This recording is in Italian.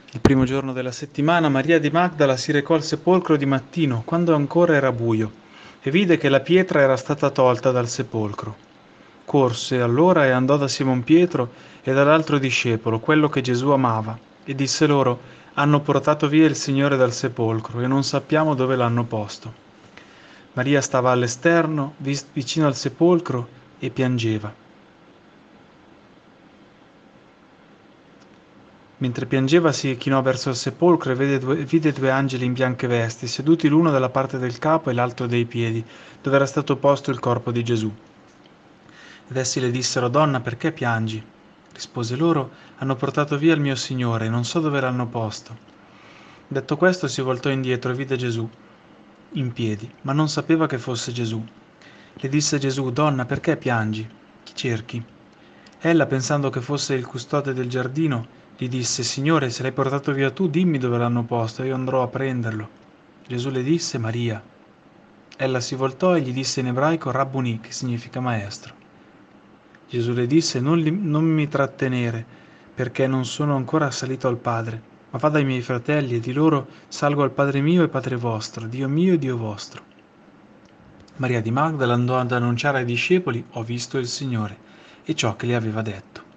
Il primo giorno della settimana Maria di Magdala si recò al sepolcro di mattino, quando ancora era buio, e vide che la pietra era stata tolta dal sepolcro. Corse allora e andò da Simon Pietro e dall'altro discepolo, quello che Gesù amava, e disse loro: Hanno portato via il Signore dal sepolcro e non sappiamo dove l'hanno posto. Maria stava all'esterno, vicino al sepolcro, e piangeva. Mentre piangeva si chinò verso il sepolcro e vide due angeli in bianche vesti, seduti l'uno dalla parte del capo e l'altro dei piedi, dove era stato posto il corpo di Gesù. Ed essi le dissero: Donna, perché piangi? Rispose loro: Hanno portato via il mio Signore, e non so dove l'hanno posto. Detto questo si voltò indietro e vide Gesù in piedi, ma non sapeva che fosse Gesù. Le disse Gesù: Donna, perché piangi? Chi cerchi? Ella, pensando che fosse il custode del giardino, gli disse: Signore, se l'hai portato via tu, dimmi dove l'hanno posto, e io andrò a prenderlo. Gesù le disse: Maria. Ella si voltò e gli disse in ebraico Rabbuni, che significa maestro. Gesù le disse: Non mi trattenere, perché non sono ancora salito al Padre, ma vada ai miei fratelli e di loro: Salgo al Padre mio e Padre vostro, Dio mio e Dio vostro. Maria di Magdala andò ad annunciare ai discepoli: Ho visto il Signore, e ciò che le aveva detto.